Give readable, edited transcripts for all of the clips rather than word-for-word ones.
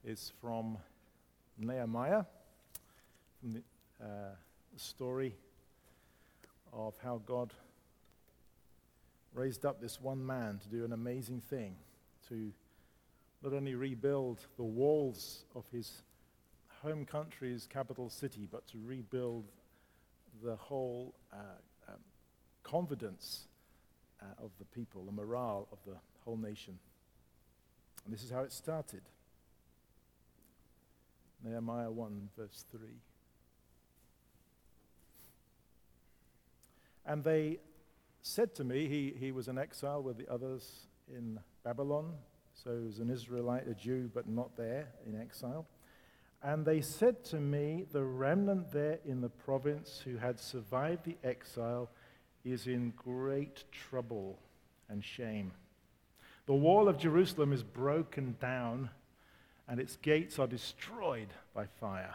is from Nehemiah, from the story of how God raised up this one man to do an amazing thing, to not only rebuild the walls of his home country's capital city, but to rebuild the whole confidence of the people, the morale of the whole nation. And this is how it started. Nehemiah 1, verse 3. And they said to me, he was in exile with the others in Babylon, so he was an Israelite, a Jew, but not there, in exile. And they said to me, the remnant there in the province who had survived the exile is in great trouble and shame. The wall of Jerusalem is broken down, and its gates are destroyed by fire.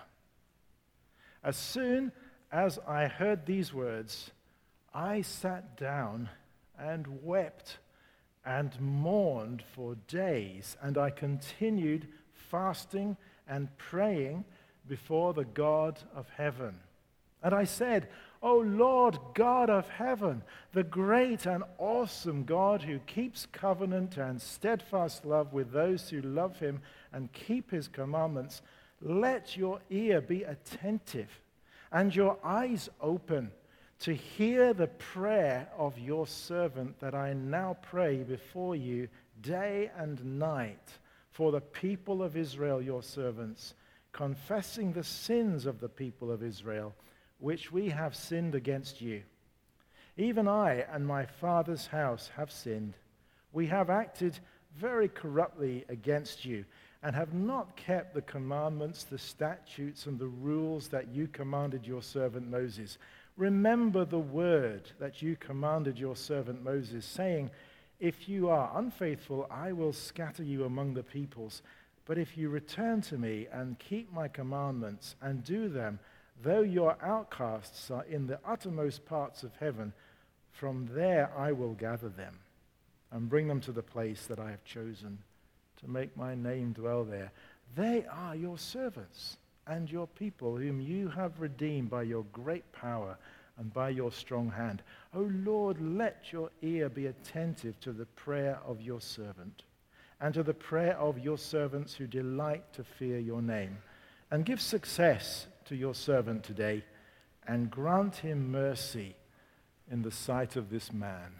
As soon as I heard these words, I sat down and wept and mourned for days, and I continued fasting and praying before the God of heaven. And I said, O Lord God of heaven, the great and awesome God who keeps covenant and steadfast love with those who love him and keep his commandments, let your ear be attentive and your eyes open to hear the prayer of your servant that I now pray before you day and night for the people of Israel, your servants, confessing the sins of the people of Israel, which we have sinned against you. Even I and my father's house have sinned. We have acted very corruptly against you and have not kept the commandments, the statutes, and the rules that you commanded your servant Moses. Remember the word that you commanded your servant Moses, saying, if you are unfaithful, I will scatter you among the peoples. But if you return to me and keep my commandments and do them, though your outcasts are in the uttermost parts of heaven, from there I will gather them and bring them to the place that I have chosen to make my name dwell there. They are your servants and your people, whom you have redeemed by your great power and by your strong hand. O Lord, let your ear be attentive to the prayer of your servant and to the prayer of your servants who delight to fear your name. And give success to your servant today, and grant him mercy in the sight of this man.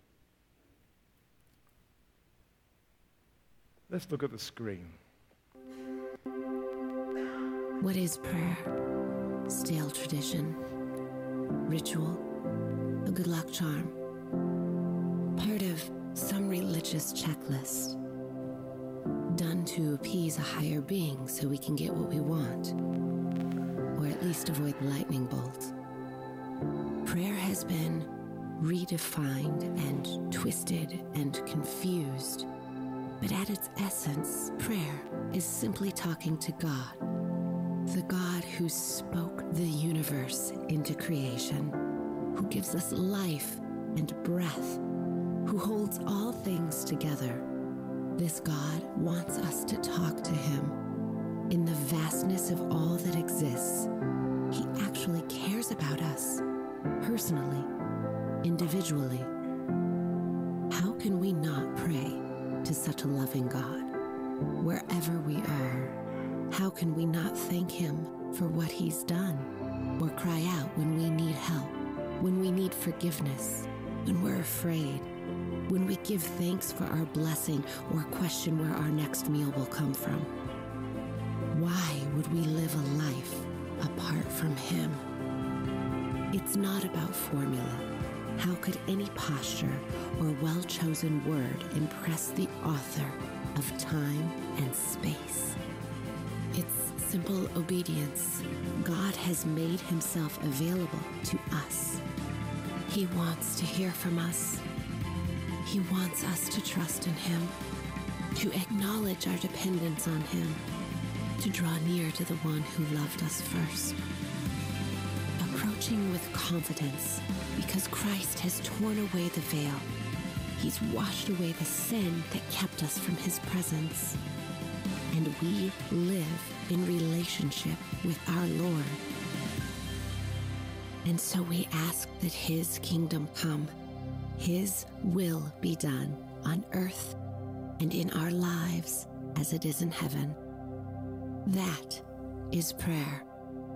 Let's look at the screen. What is prayer? Stale tradition, ritual, a good luck charm, part of some religious checklist, done to appease a higher being so we can get what we want, or at least avoid the lightning bolt. Prayer has been redefined and twisted and confused, but at its essence, prayer is simply talking to God, the God who spoke the universe into creation, who gives us life and breath, who holds all things together. This God wants us to talk to him. In the vastness of all that exists, he actually cares about us, personally, individually. How can we not pray to such a loving God? Wherever we are, how can we not thank him for what he's done, or cry out when we need help, when we need forgiveness, when we're afraid, when we give thanks for our blessing or question where our next meal will come from? Why would we live a life apart from him? It's not about formula. How could any posture or well-chosen word impress the author of time and space? It's simple obedience. God has made himself available to us. He wants to hear from us. He wants us to trust in him, to acknowledge our dependence on him, to draw near to the one who loved us first. Approaching with confidence because Christ has torn away the veil. He's washed away the sin that kept us from his presence. and we live in relationship with our Lord. And so we ask that His kingdom come, His will be done on earth and in our lives as it is in heaven. That is prayer.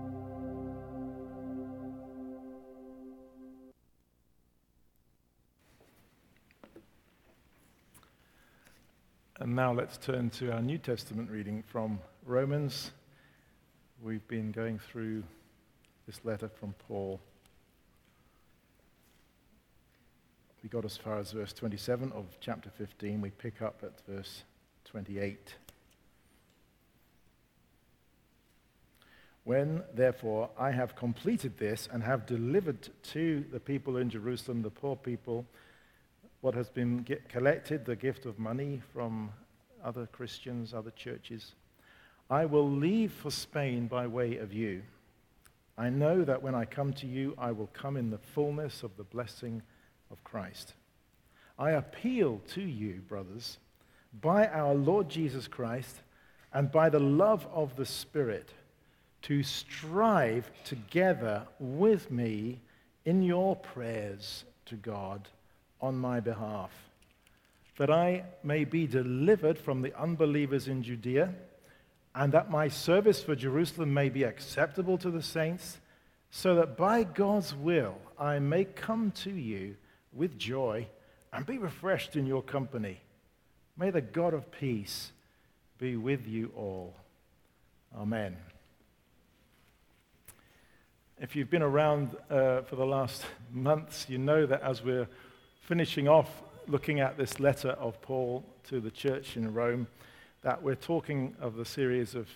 And now let's turn to our New Testament reading from Romans. We've been going through this letter from Paul. We got as far as verse 27 of chapter 15. We pick up at verse 28. When, therefore, I have completed this and have delivered to the people in Jerusalem, the poor people, what has been collected, the gift of money from other Christians, other churches, I will leave for Spain by way of you. I know that when I come to you, I will come in the fullness of the blessing of Christ. I appeal to you, brothers, by our Lord Jesus Christ and by the love of the Spirit, to strive together with me in your prayers to God on my behalf, that I may be delivered from the unbelievers in Judea, and that my service for Jerusalem may be acceptable to the saints, so that by God's will I may come to you with joy and be refreshed in your company. May the God of peace be with you all. Amen. If you've been around for the last months, you know that as we're finishing off looking at this letter of Paul to the church in Rome, that we're talking of the series of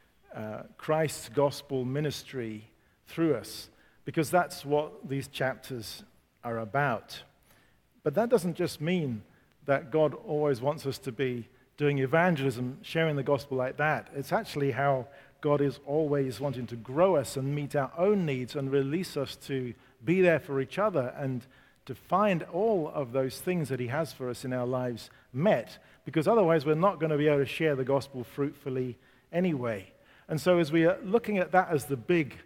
Christ's gospel ministry through us, because that's what these chapters are about. But that doesn't just mean that God always wants us to be doing evangelism, sharing the gospel like that. It's actually how God is always wanting to grow us and meet our own needs and release us to be there for each other and to find all of those things that He has for us in our lives met, because otherwise we're not going to be able to share the gospel fruitfully anyway. And so as we are looking at that as the big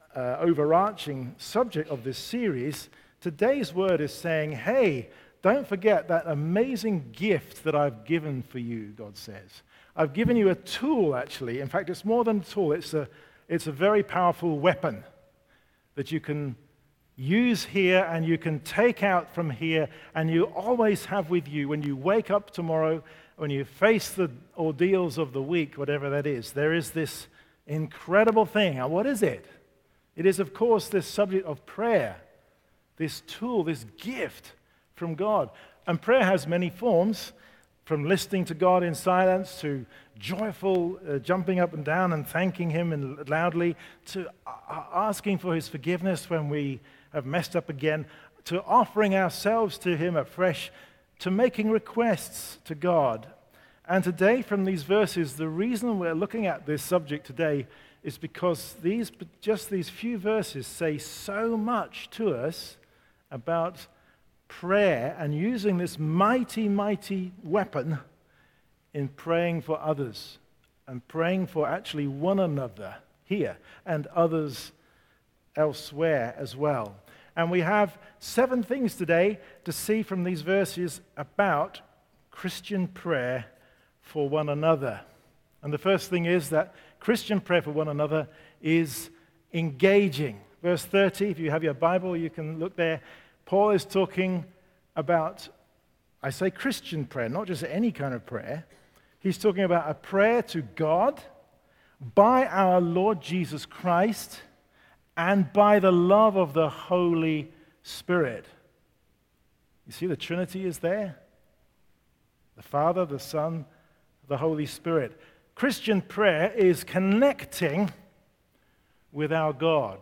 overarching subject of this series, today's word is saying, hey, don't forget that amazing gift that I've given for you, God says. I've given you a tool, actually. In fact, it's more than a tool. It's a very powerful weapon that you can use here and you can take out from here, and you always have with you when you wake up tomorrow, when you face the ordeals of the week, whatever that is. There is this incredible thing. And what is it? It is, of course, this subject of prayer, this tool, this gift from God. And prayer has many forms, from listening to God in silence to joyful jumping up and down and thanking Him loudly, to asking for His forgiveness when we have messed up again, to offering ourselves to Him afresh, to making requests to God. And today, from these verses, the reason we're looking at this subject today is because just these few verses say so much to us about prayer and using this mighty, mighty weapon in praying for others and praying for actually one another here and others elsewhere as well. And we have 7 things today to see from these verses about Christian prayer for one another. And the first thing is that Christian prayer for one another is engaging. Verse 30, if you have your Bible, you can look there. Paul is talking about, I say Christian prayer, not just any kind of prayer. He's talking about a prayer to God by our Lord Jesus Christ and by the love of the Holy Spirit. You see, the Trinity is there. The Father, the Son, the Holy Spirit. Christian prayer is connecting with our God,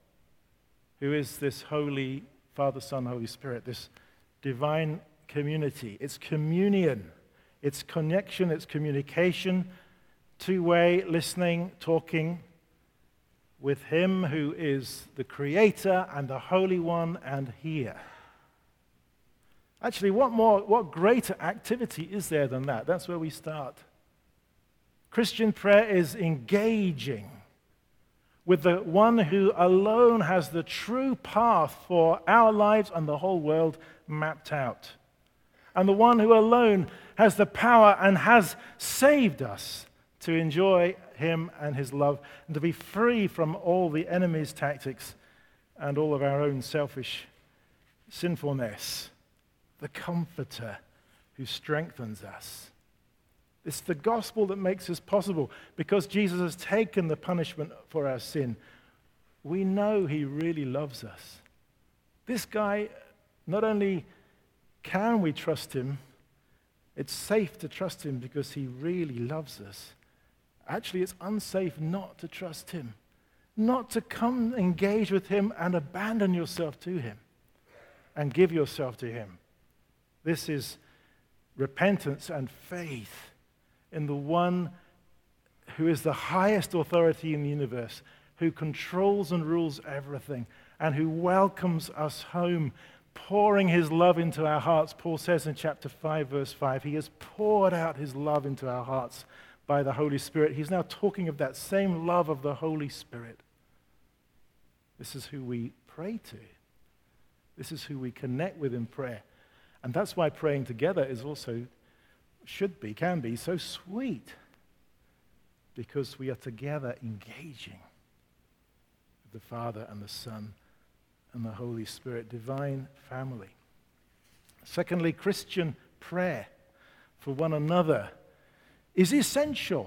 who is this Holy Father, Son, Holy Spirit, this divine community. It's communion. It's connection. It's communication. Two-way listening, talking with Him who is the Creator and the Holy One and here. Actually, what greater activity is there than that? That's where we start. Christian prayer is engaging with the one who alone has the true path for our lives and the whole world mapped out. And the one who alone has the power and has saved us to enjoy him and his love and to be free from all the enemy's tactics and all of our own selfish sinfulness. The Comforter who strengthens us. It's the gospel that makes this possible. Because Jesus has taken the punishment for our sin, we know he really loves us. This guy, not only can we trust him, it's safe to trust him because he really loves us. Actually, it's unsafe not to trust him, not to come engage with him and abandon yourself to him and give yourself to him. This is repentance and faith in the one who is the highest authority in the universe, who controls and rules everything, and who welcomes us home, pouring his love into our hearts. Paul says in chapter 5, verse 5, he has poured out his love into our hearts by the Holy Spirit. He's now talking of that same love of the Holy Spirit. This is who we pray to. This is who we connect with in prayer. And that's why praying together is also, can be so sweet, because we are together engaging with the Father and the Son and the Holy Spirit, divine family. Secondly, Christian prayer for one another is essential.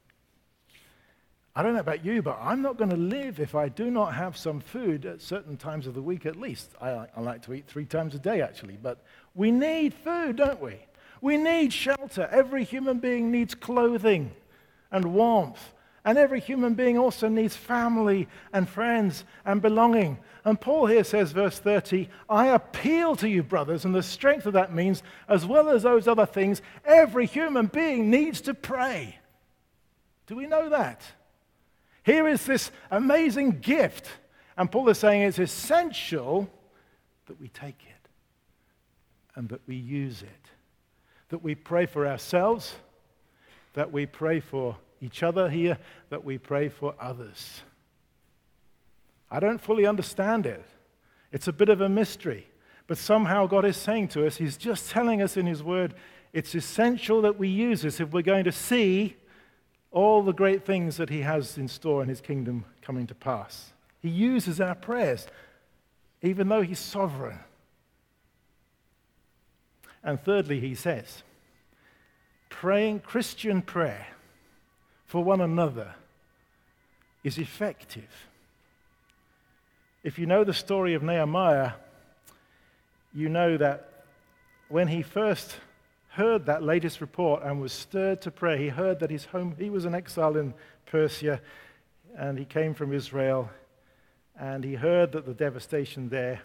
I don't know about you, but I'm not going to live if I do not have some food at certain times of the week at least. I like to eat 3 times a day, actually, but we need food, don't we? We need shelter. Every human being needs clothing and warmth. And every human being also needs family and friends and belonging. And Paul here says, verse 30, I appeal to you, brothers, and the strength of that means, as well as those other things, every human being needs to pray. Do we know that? Here is this amazing gift. And Paul is saying it's essential that we take it and that we use it. That we pray for ourselves, that we pray for each other here, that we pray for others. I don't fully understand it. It's a bit of a mystery. But somehow God is saying to us, he's just telling us in his word, it's essential that we use this if we're going to see all the great things that he has in store in his kingdom coming to pass. He uses our prayers, even though he's sovereign. And thirdly, he says, praying Christian prayer for one another is effective. If you know the story of Nehemiah, you know that when he first heard that latest report and was stirred to pray, he heard that he was an exile in Persia, and he came from Israel, and he heard that the devastation there.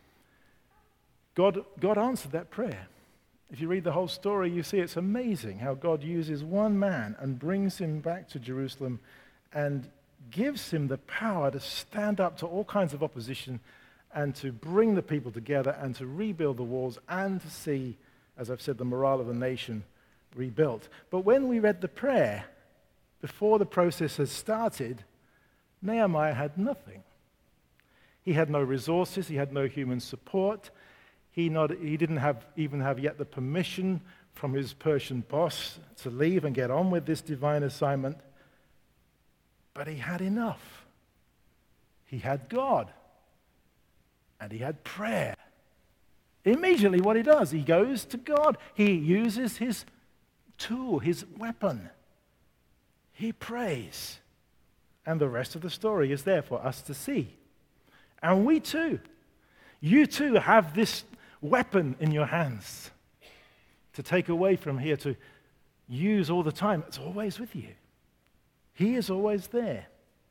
God answered that prayer. If you read the whole story, you see it's amazing how God uses one man and brings him back to Jerusalem and gives him the power to stand up to all kinds of opposition and to bring the people together and to rebuild the walls and to see, as I've said, the morale of the nation rebuilt. But when we read the prayer, before the process had started, Nehemiah had nothing. He had no resources. He had no human support. He didn't even have yet the permission from his Persian boss to leave and get on with this divine assignment. But he had enough. He had God. And he had prayer. Immediately what he does, he goes to God. He uses his tool, his weapon. He prays. And the rest of the story is there for us to see. And we too. You too have this weapon in your hands to take away from here, to use all the time. It's always with you. He is always there.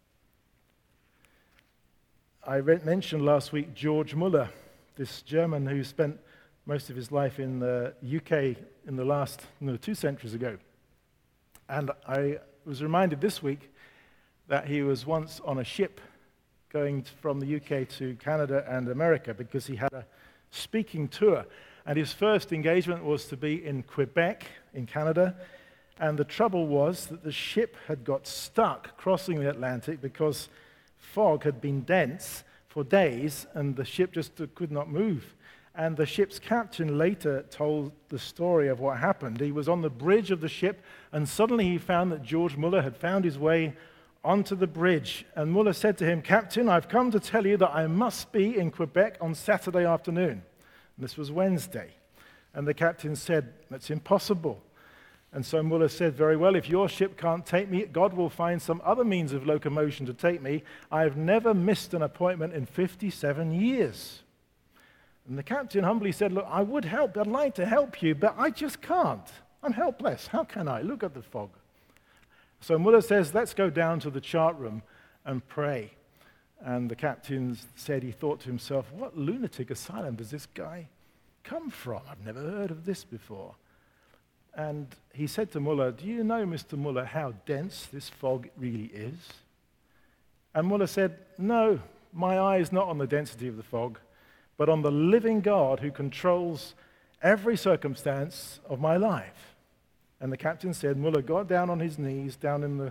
I mentioned last week George Muller, this German who spent most of his life in the UK in the last 2 centuries ago. And I was reminded this week that he was once on a ship going from the UK to Canada and America because he had a speaking tour. And his first engagement was to be in Quebec, in Canada. And the trouble was that the ship had got stuck crossing the Atlantic because fog had been dense for days, and the ship just could not move. And the ship's captain later told the story of what happened. He was on the bridge of the ship, and suddenly he found that George Muller had found his way onto the bridge. And Muller said to him, "Captain, I've come to tell you that I must be in Quebec on Saturday afternoon." And this was Wednesday. And the captain said, "That's impossible." And so Muller said, "Very well, if your ship can't take me, God will find some other means of locomotion to take me. I've never missed an appointment in 57 years. And the captain humbly said, "Look, I would help. I'd like to help you, but I just can't. I'm helpless. How can I? Look at the fog." So Muller says, "Let's go down to the chart room and pray." And the captain said he thought to himself, "What lunatic asylum does this guy come from? I've never heard of this before." And he said to Muller, "Do you know, Mr. Muller, how dense this fog really is?" And Muller said, "No, my eye is not on the density of the fog, but on the living God who controls every circumstance of my life." And the captain said, Muller got down on his knees down in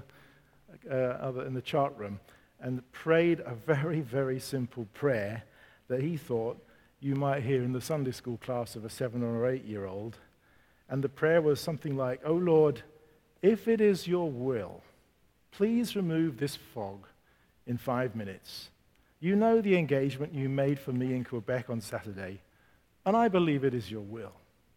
the chart room and prayed a very, very simple prayer that he thought you might hear in the Sunday school class of a 7 or 8-year-old. And the prayer was something like, "Oh Lord, if it is your will, please remove this fog in 5 minutes. You know the engagement you made for me in Quebec on Saturday, and I believe it is your will."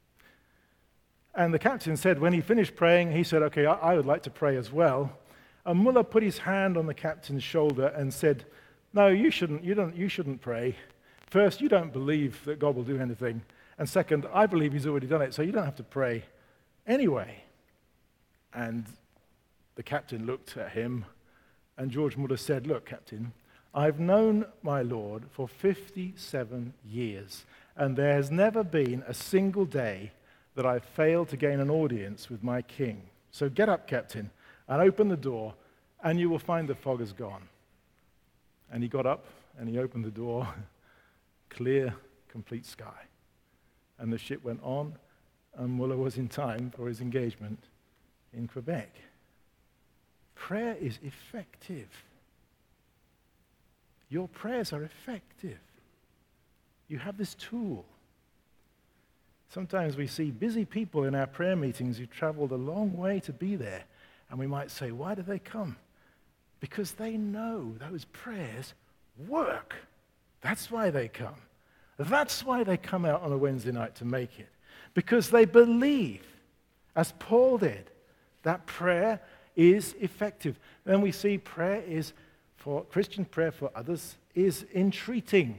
And the captain said, when he finished praying, he said, "Okay, I would like to pray as well." And Muller put his hand on the captain's shoulder and said, "No, you shouldn't pray. First, you don't believe that God will do anything. And second, I believe he's already done it, so you don't have to pray anyway." And the captain looked at him, and George Muller said, "Look, Captain, I've known my Lord for 57 years, and there has never been a single day that I've failed to gain an audience with my king. So get up, Captain, and open the door, and you will find the fog is gone." And he got up, and he opened the door, clear, complete sky. And the ship went on, and Muller was in time for his engagement in Quebec. Prayer is effective. Your prayers are effective. You have this tool. Sometimes we see busy people in our prayer meetings who traveled a long way to be there, and we might say, "Why do they come?" Because they know those prayers work. That's why they come. That's why they come out on a Wednesday night to make it. Because they believe, as Paul did, that prayer is effective. Then we see Christian prayer for others is entreating.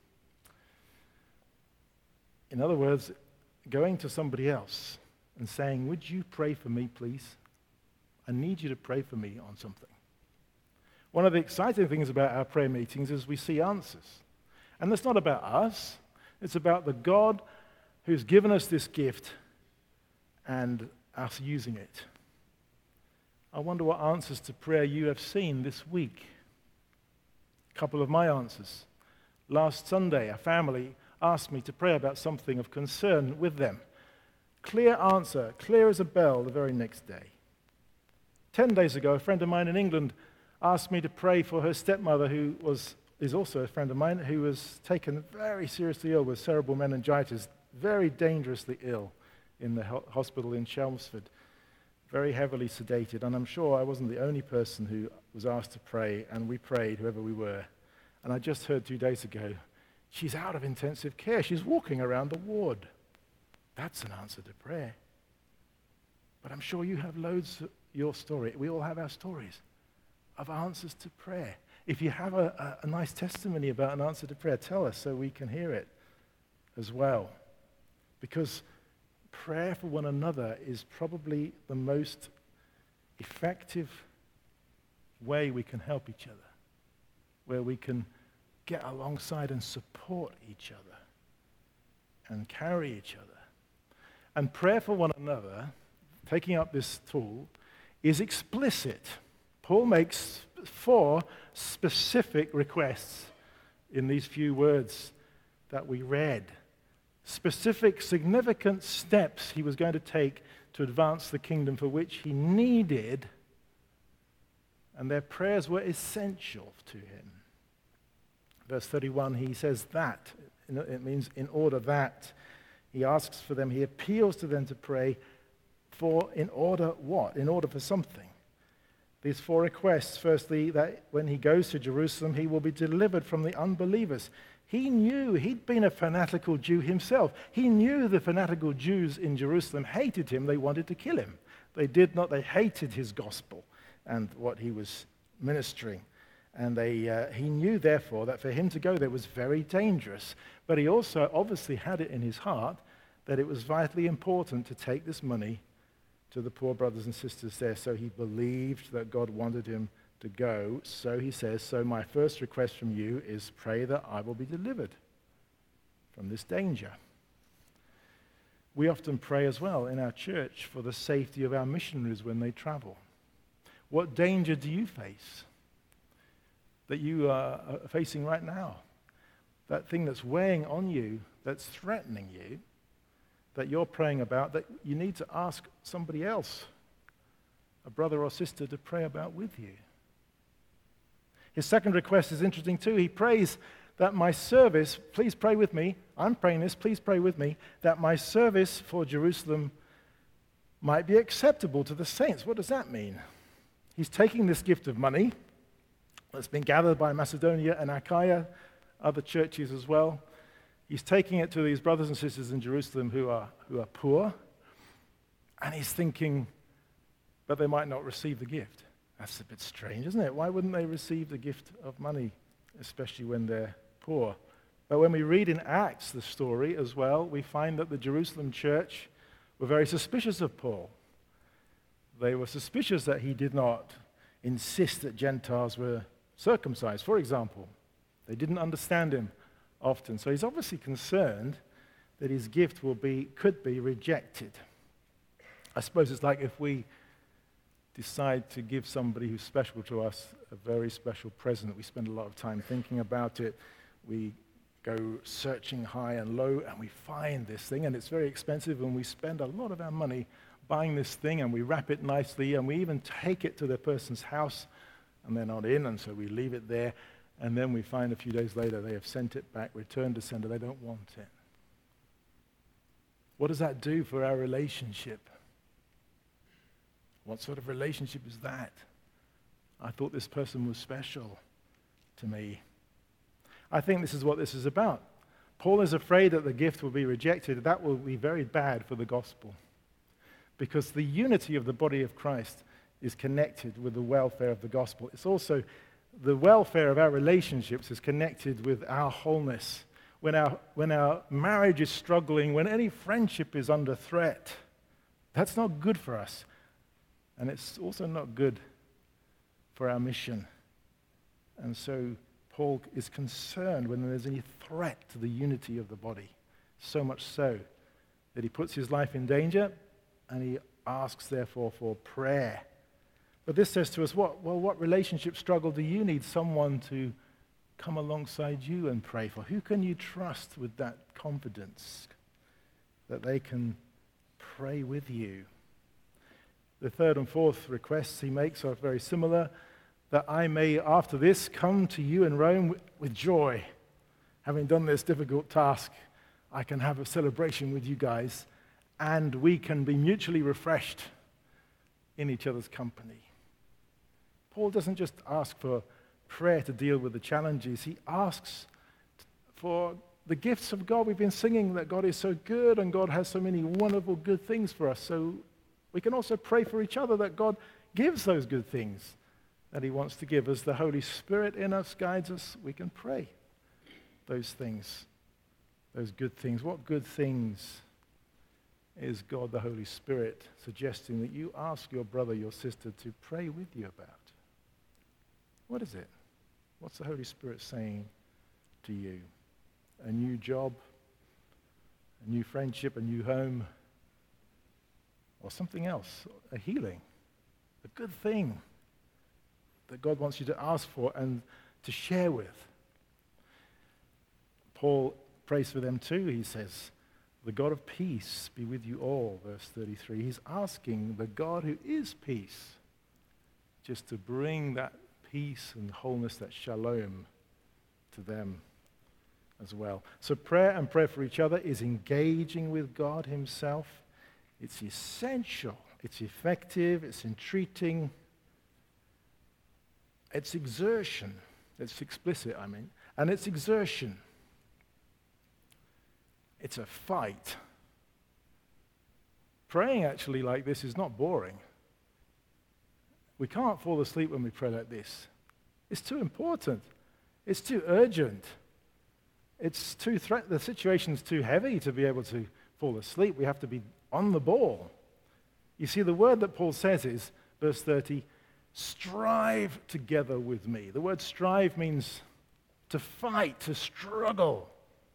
In other words, going to somebody else and saying, "Would you pray for me, please? I need you to pray for me on something." One of the exciting things about our prayer meetings is we see answers. And it's not about us. It's about the God who's given us this gift and us using it. I wonder what answers to prayer you have seen this week. A couple of my answers. Last Sunday, a family asked me to pray about something of concern with them. Clear answer, clear as a bell the very next day. 10 days ago, a friend of mine in England asked me to pray for her stepmother, who is also a friend of mine, who was taken very seriously ill with cerebral meningitis, very dangerously ill in the hospital in Chelmsford, very heavily sedated. And I'm sure I wasn't the only person who was asked to pray, and we prayed, whoever we were. And I just heard 2 days ago, she's out of intensive care. She's walking around the ward. That's an answer to prayer. But I'm sure you have loads of your story. We all have our stories of answers to prayer. If you have a nice testimony about an answer to prayer, tell us so we can hear it as well. Because prayer for one another is probably the most effective way we can help each other, where we can get alongside and support each other and carry each other. And prayer for one another, taking up this tool, is explicit. Paul makes 4 specific requests in these few words that we read. Specific, significant steps he was going to take to advance the kingdom for which he needed, and their prayers were essential to him. Verse 31, he says that. It means in order that. He asks for them, he appeals to them to pray for in order what? In order for something. These 4 requests. Firstly, that when he goes to Jerusalem, he will be delivered from the unbelievers. He knew, he'd been a fanatical Jew himself. He knew the fanatical Jews in Jerusalem hated him. They wanted to kill him. They hated his gospel and what he was ministering. And he knew, therefore, that for him to go there was very dangerous. But he also obviously had it in his heart that it was vitally important to take this money to the poor brothers and sisters there. So he believed that God wanted him to go. So he says, so my first request from you is pray that I will be delivered from this danger. We often pray as well in our church for the safety of our missionaries when they travel. What danger do you face that you are facing right now? That thing that's weighing on you, that's threatening you, that you're praying about, that you need to ask somebody else, a brother or sister, to pray about with you. His second request is interesting too. He prays that my service, please pray with me, I'm praying this, please pray with me, that my service for Jerusalem might be acceptable to the saints. What does that mean? He's taking this gift of money that's been gathered by Macedonia and Achaia, other churches as well. He's taking it to these brothers and sisters in Jerusalem who are poor, and he's thinking, but they might not receive the gift. That's a bit strange, isn't it? Why wouldn't they receive the gift of money, especially when they're poor? But when we read in Acts the story as well, we find that the Jerusalem church were very suspicious of Paul. They were suspicious that he did not insist that Gentiles were circumcised, for example. They didn't understand him often. So he's obviously concerned that his gift could be rejected. I suppose it's like if we decide to give somebody who's special to us a very special present. We spend a lot of time thinking about it. We go searching high and low, and we find this thing, and it's very expensive, and we spend a lot of our money buying this thing, and we wrap it nicely, and we even take it to the person's house, and they're not in, and so we leave it there, and then we find a few days later they have sent it back, returned to sender, they don't want it. What does that do for our relationship? What sort of relationship is that? I thought this person was special to me. I think this is what this is about. Paul is afraid that the gift will be rejected. That will be very bad for the gospel, because the unity of the body of Christ is connected with the welfare of the gospel. It's also the welfare of our relationships is connected with our wholeness. When our marriage is struggling, when any friendship is under threat, that's not good for us. And it's also not good for our mission. And so Paul is concerned when there's any threat to the unity of the body, so much so that he puts his life in danger, and he asks, therefore, for prayer. But this says to us, what relationship struggle do you need someone to come alongside you and pray for? Who can you trust with that confidence that they can pray with you? The third and fourth requests he makes are very similar, that I may, after this, come to you in Rome with joy. Having done this difficult task, I can have a celebration with you guys, and we can be mutually refreshed in each other's company. Paul doesn't just ask for prayer to deal with the challenges. He asks for the gifts of God. We've been singing that God is so good and God has so many wonderful good things for us. So we can also pray for each other that God gives those good things that he wants to give. As the Holy Spirit in us guides us, we can pray those things, those good things. What good things is God the Holy Spirit suggesting that you ask your brother, your sister to pray with you about? What is it? What's the Holy Spirit saying to you? A new job, a new friendship, a new home, or something else, a healing, a good thing that God wants you to ask for and to share with. Paul prays for them too. He says The God of peace be with you all, verse 33. He's asking the God who is peace just to bring that peace and wholeness, that shalom, to them as well. So prayer and prayer for each other is engaging with God himself. It's essential. It's effective. It's entreating. It's exertion. It's explicit, I mean. And it's exertion. It's a fight. Praying actually like this is not boring. We can't fall asleep when we pray like this. It's too important. It's too urgent. It's too the situation's too heavy to be able to fall asleep. We have to be on the ball. You see, the word that Paul says is, verse 30, strive together with me. The word strive means to fight, to struggle,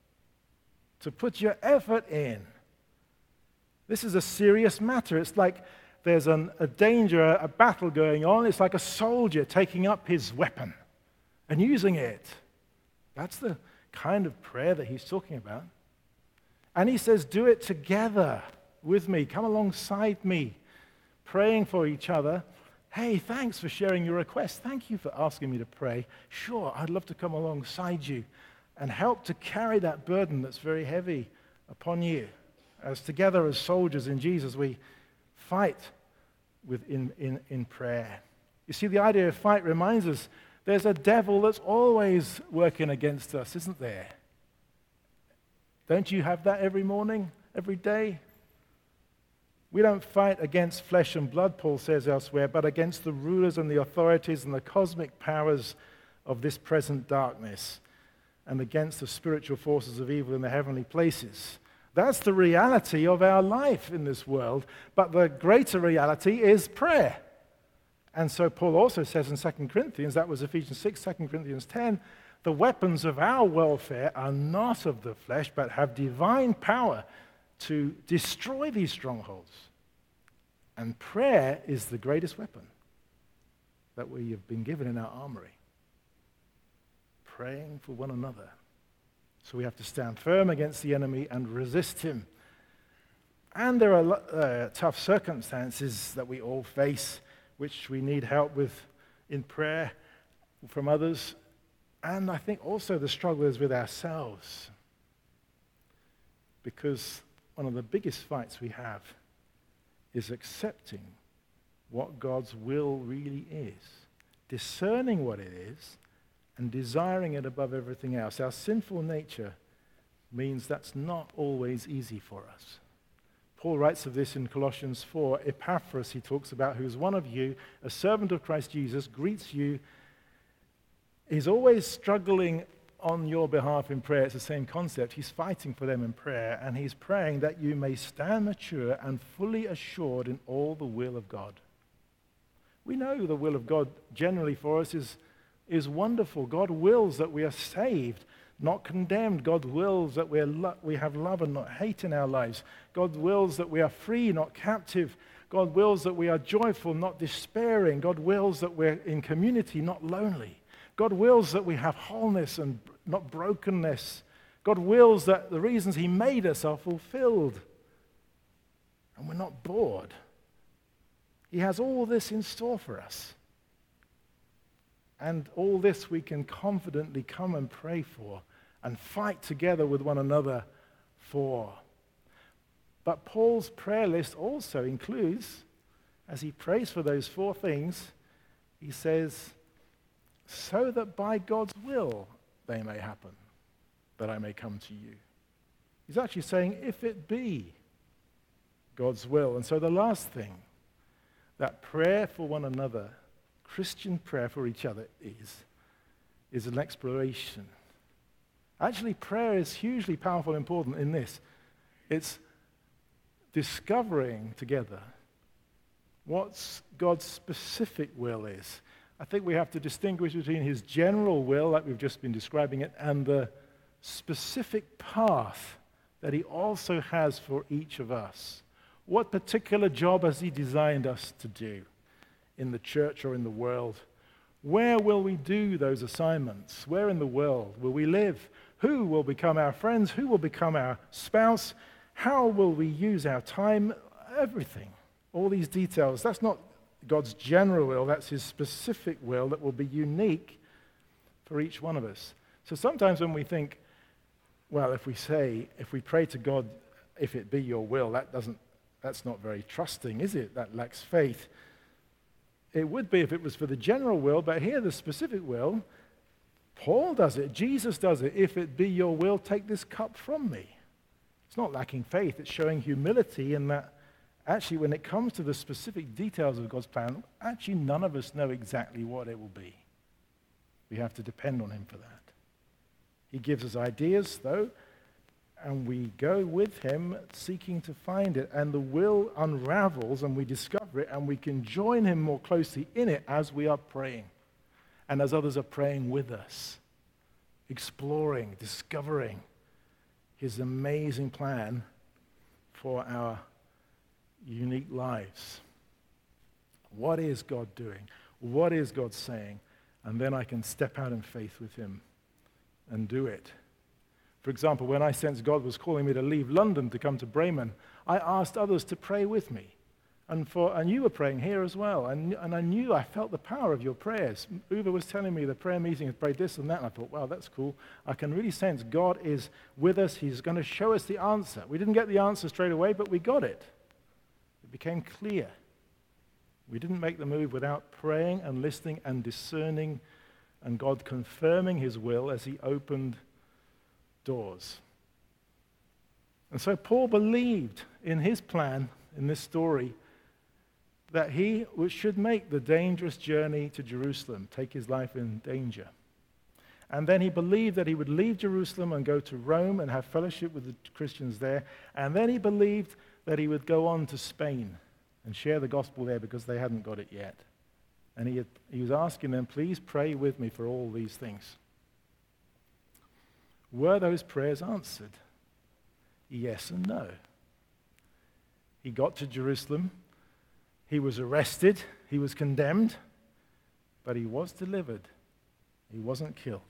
to put your effort in. This is a serious matter. It's like there's a danger, a battle going on. It's like a soldier taking up his weapon and using it. That's the kind of prayer that he's talking about. And he says, do it together with me. Come alongside me, praying for each other. Hey, thanks for sharing your request. Thank you for asking me to pray. Sure, I'd love to come alongside you and help to carry that burden that's very heavy upon you. As together as soldiers in Jesus, we fight in prayer. You see, the idea of fight reminds us there's a devil that's always working against us, isn't there? Don't you have that every morning, every day? We don't fight against flesh and blood, Paul says elsewhere, but against the rulers and the authorities and the cosmic powers of this present darkness, and against the spiritual forces of evil in the heavenly places. That's the reality of our life in this world, but the greater reality is prayer. And so Paul also says in 2 Corinthians, that was Ephesians 6, 2 Corinthians 10, the weapons of our warfare are not of the flesh, but have divine power to destroy these strongholds. And prayer is the greatest weapon that we have been given in our armory. Praying for one another. So we have to stand firm against the enemy and resist him. And there are tough circumstances that we all face, which we need help with in prayer from others. And I think also the struggle is with ourselves. Because one of the biggest fights we have is accepting what God's will really is, discerning what it is, and desiring it above everything else. Our sinful nature means that's not always easy for us. Paul writes of this in Colossians 4. Epaphras, he talks about, who is one of you, a servant of Christ Jesus, greets you. He's always struggling on your behalf in prayer. It's the same concept. He's fighting for them in prayer, and he's praying that you may stand mature and fully assured in all the will of God. We know the will of God generally for us is wonderful. God wills that we are saved, not condemned. God wills that we have love and not hate in our lives. God wills that we are free, not captive. God wills that we are joyful, not despairing. God wills that we're in community, not lonely. God wills that we have wholeness and not brokenness. God wills that the reasons he made us are fulfilled. And we're not bored. He has all this in store for us. And all this we can confidently come and pray for and fight together with one another for. But Paul's prayer list also includes, as he prays for those four things, he says, so that by God's will they may happen, that I may come to you. He's actually saying, if it be God's will. And so the last thing, that prayer for one another, Christian prayer for each other is an exploration. Actually, prayer is hugely powerful and important in this. It's discovering together what God's specific will is. I think we have to distinguish between his general will, like we've just been describing it, and the specific path that he also has for each of us. What particular job has he designed us to do in the church or in the world? Where will we do those assignments? Where in the world will we live? Who will become our friends? Who will become our spouse? How will we use our time? Everything. All these details. That's not God's general will, that's his specific will that will be unique for each one of us. So sometimes when we think, well, if we pray to God, if it be your will, that's not very trusting, is it? That lacks faith. It would be if it was for the general will, but here the specific will, Paul does it, Jesus does it. If it be your will, take this cup from me. It's not lacking faith, it's showing humility in that actually when it comes to the specific details of God's plan, actually none of us know exactly what it will be. We have to depend on him for that. He gives us ideas, though, and we go with him seeking to find it. And the will unravels, and we discover it, and we can join him more closely in it as we are praying, and as others are praying with us, exploring, discovering his amazing plan for our unique lives. What is God doing? What is God saying? And then I can step out in faith with him and do it. For example, when I sensed God was calling me to leave London to come to Bremen, I asked others to pray with me. And you were praying here as well. And I felt the power of your prayers. Uwe was telling me the prayer meeting had prayed this and that. And I thought, wow, that's cool. I can really sense God is with us. He's going to show us the answer. We didn't get the answer straight away, but we got it. It became clear. We didn't make the move without praying and listening and discerning and God confirming his will as he opened doors. And so Paul believed in his plan, in this story, that he should make the dangerous journey to Jerusalem, take his life in danger. And then he believed that he would leave Jerusalem and go to Rome and have fellowship with the Christians there. And then he believed that he would go on to Spain and share the gospel there because they hadn't got it yet. And he was asking them, please pray with me for all these things. Were those prayers answered? Yes and no. He got to Jerusalem. He was arrested. He was condemned. But he was delivered. He wasn't killed.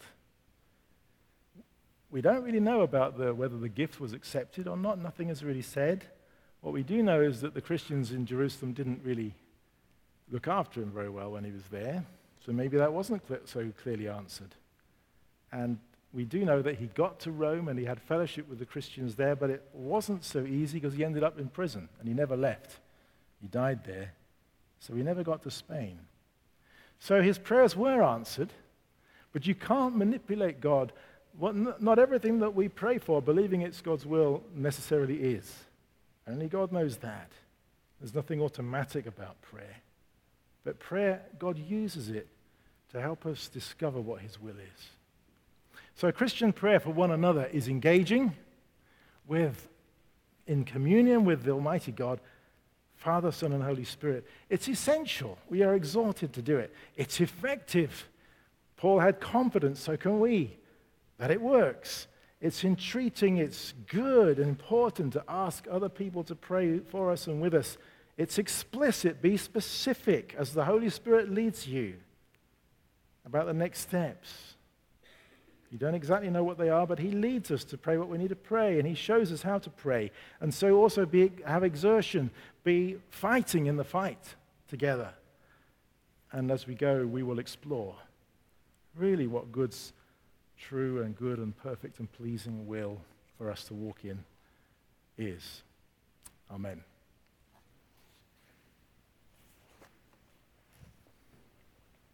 We don't really know about whether the gift was accepted or not. Nothing is really said. What we do know is that the Christians in Jerusalem didn't really look after him very well when he was there. So maybe that wasn't so clearly answered. And we do know that he got to Rome and he had fellowship with the Christians there, but it wasn't so easy because he ended up in prison and he never left. He died there. So he never got to Spain. So his prayers were answered, but you can't manipulate God. Not everything that we pray for, believing it's God's will, necessarily is. Only God knows that. There's nothing automatic about prayer. But prayer, God uses it to help us discover what his will is. So Christian prayer for one another is engaging in communion with the Almighty God, Father, Son, and Holy Spirit. It's essential. We are exhorted to do it. It's effective. Paul had confidence, so can we, that it works. It's entreating, it's good and important to ask other people to pray for us and with us. It's explicit, be specific as the Holy Spirit leads you about the next steps. You don't exactly know what they are, but he leads us to pray what we need to pray, and he shows us how to pray. And so also have exertion, be fighting in the fight together. And as we go, we will explore really what God's true and good and perfect and pleasing will for us to walk in is. Amen.